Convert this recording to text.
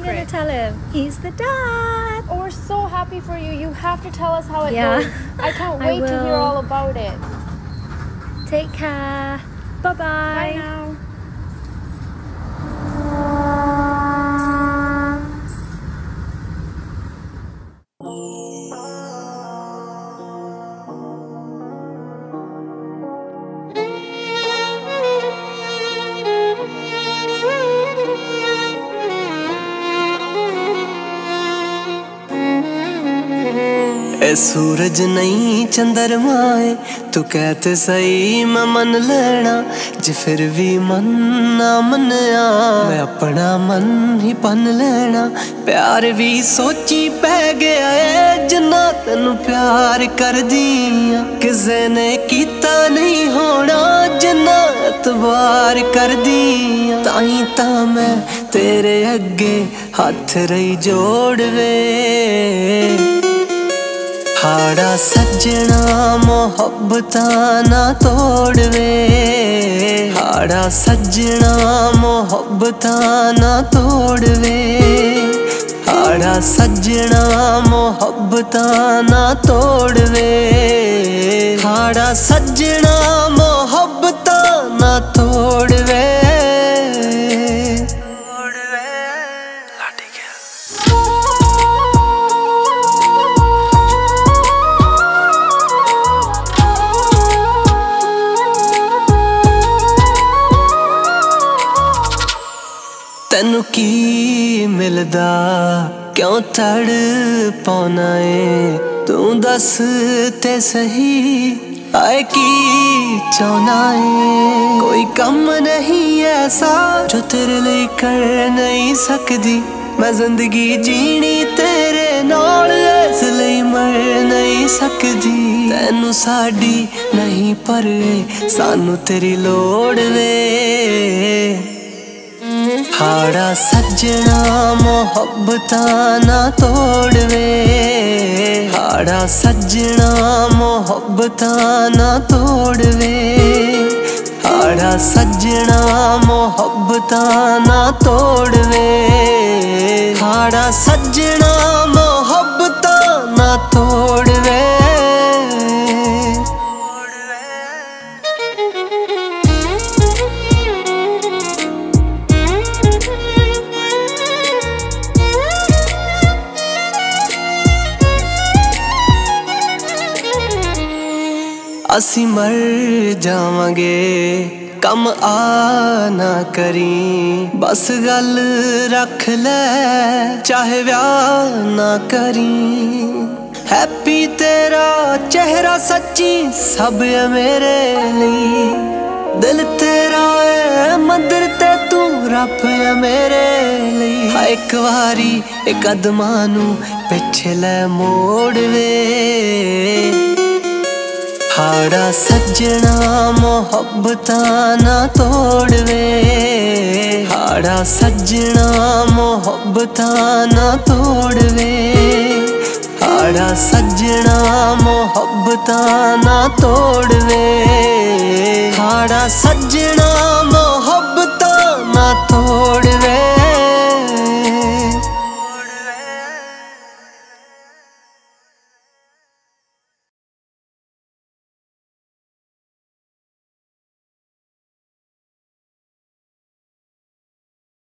gonna tell him? He's the dad. Oh, we're so happy for you. You have to tell us how it Yeah. goes. I can't wait to hear all about it. Take care. Bye-bye. Bye now. ए सूरज नहीं चंद्रमा है तू कहते सही मैं मन लेना जे फिर भी मन ना मनिया मैं अपना मन ही पन लेना प्यार भी सोची पै गया है जिन्ना तेनू प्यार कर दिया किसे ने कीता नहीं होना जिन्ना एतबार कर दिया ताई ता मैं तेरे अगे हथ रही जोड़ वे हाड़ा सजना मोहब्बतां ना तोड़ वे हाड़ा सजना मोहब्बतां ना तोड़ वे हाड़ा सजना मोहब्बतां ना तोड़ वे हाड़ा सजना मोहब्बतां ना तोड़ वे तैनू की मिलदा क्यों तड़ पाना है तू दस ते सही आए की चाहना है कोई कम नहीं ऐसा जो तेरे लिए कर नहीं सकदी मैं जिंदगी जीनी तेरे नाल इसलिए मर नहीं सकदी तैनू साडी नहीं पर सानू तेरी लोड़ वे हाड़ा सजना मोहब्बतां ना तोड़ वे हाड़ा सजना मोहब्बतां ना तोड़ वे हाड़ा सजना मोहब्बतां ना तोड़ वे हाड़ा सजना मोहब्बतां ना तोड़ वे असी मर जावांगे कम आ ना करी बस गल रख ले चाहे व्याह ना करी हैप्पी तेरा चेहरा सच्ची सब है मेरे लिए दिल तेरा है मंदिर ते तू रब है मेरे लिए एक बारी एक कदमां नू पिछे ले मोड़ वे हाड़ा सजना मोहब्बतां ना तोड़ वे हाड़ा सजना मोहब्बतां ना तोड़ वे हाड़ा सजना मोहब्बतां ना तोड़ वे हाड़ा सजना